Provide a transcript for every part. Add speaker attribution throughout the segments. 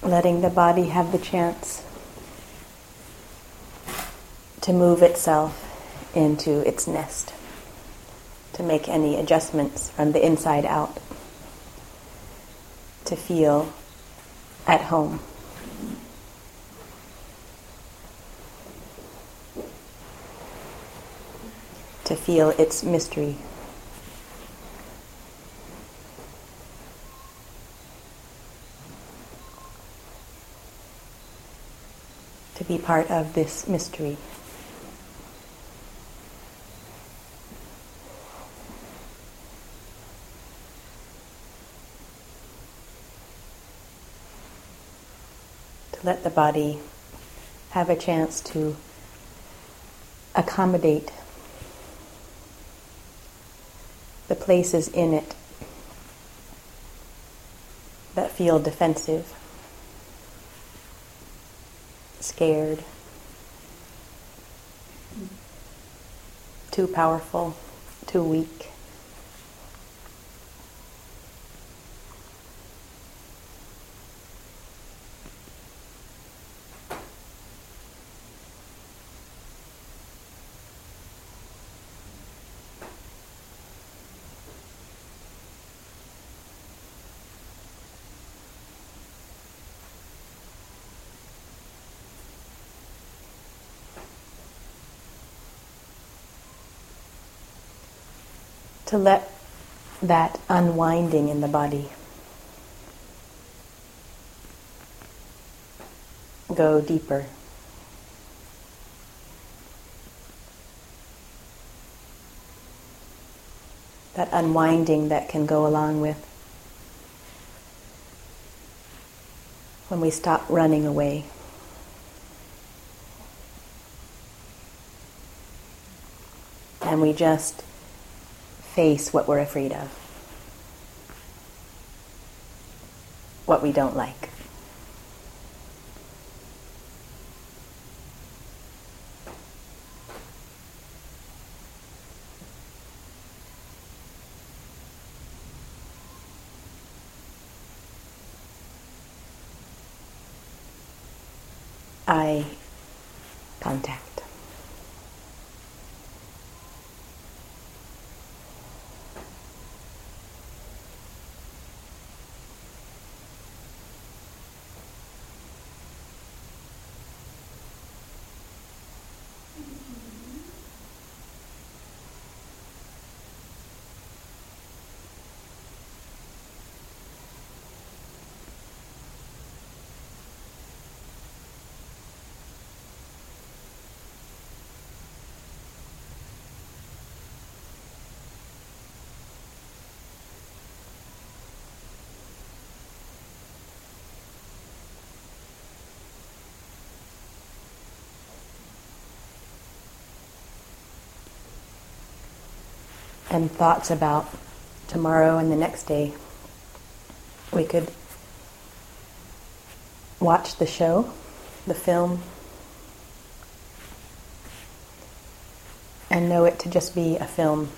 Speaker 1: letting the body have the chance to move itself into its nest, to make any adjustments from the inside out, to feel at home. To feel its mystery. To be part of this mystery. To let the body have a chance to accommodate the places in it that feel defensive, scared, too powerful, too weak. To let that unwinding in the body go deeper. That unwinding that can go along with when we stop running away. And we just face what we're afraid of, what we don't like. Eye contact. And thoughts about tomorrow and the next day. We could watch the show, the film, and know it to just be a film,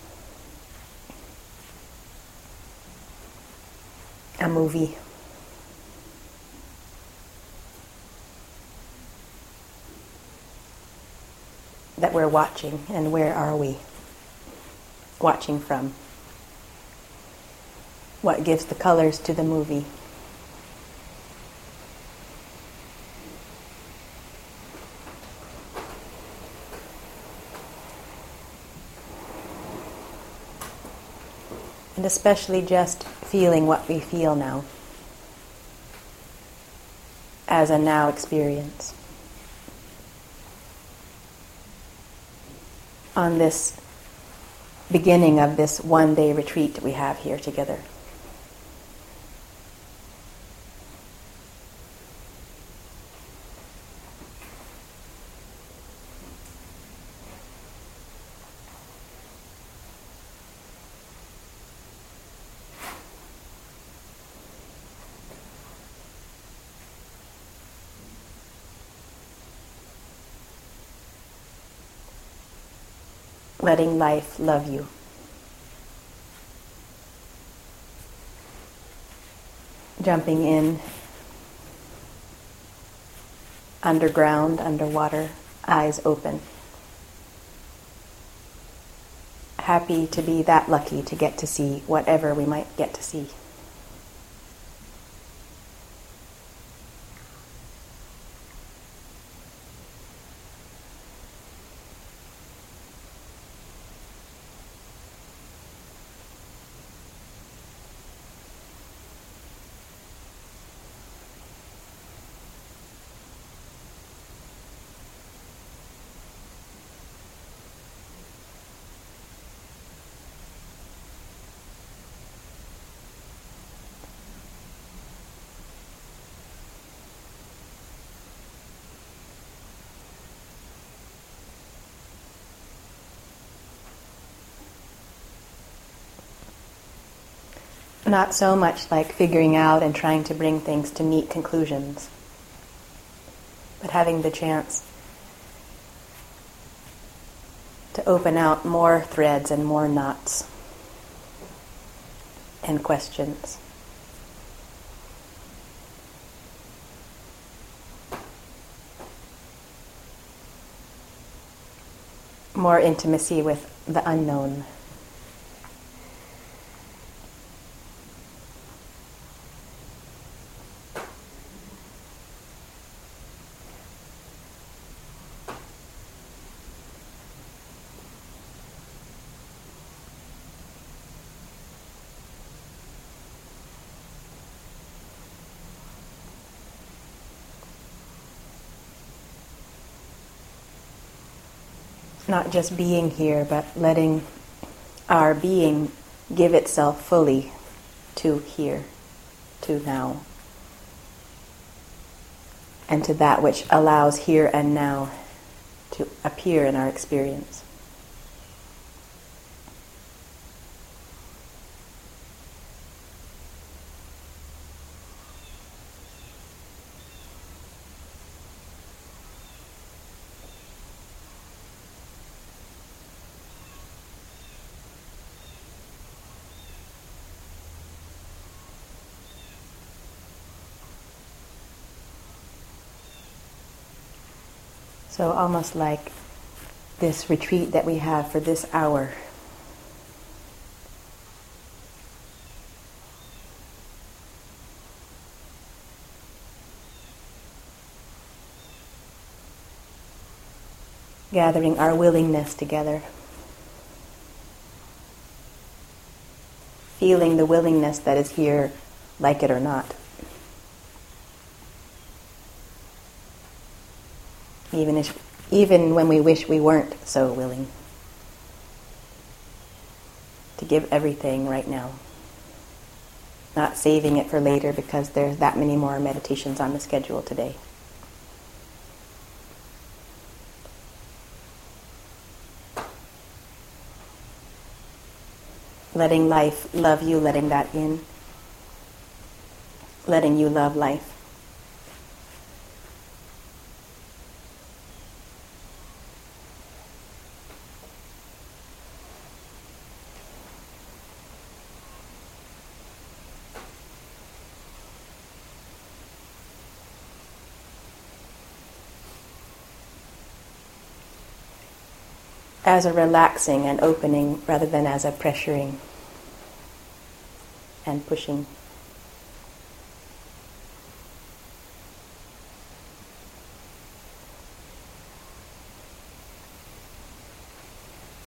Speaker 1: a movie. That we're watching, and where are we watching from? What gives the colors to the movie? And especially just feeling what we feel now as a now experience. On this beginning of this one-day retreat that we have here together. Letting life love you. Jumping in underground, underwater, eyes open. Happy to be that lucky to get to see whatever we might get to see. Not so much like figuring out and trying to bring things to neat conclusions, but having the chance to open out more threads and more knots and questions. More intimacy with the unknown. Not just being here, but letting our being give itself fully to here, to now, and to that which allows here and now to appear in our experience. So almost like this retreat that we have for this hour. Gathering our willingness together. Feeling the willingness that is here, like it or not. Even when we wish we weren't so willing to give everything right now. Not saving it for later because there's that many more meditations on the schedule today. Letting life love you, letting that in. Letting you love life. As a relaxing and opening rather than as a pressuring and pushing.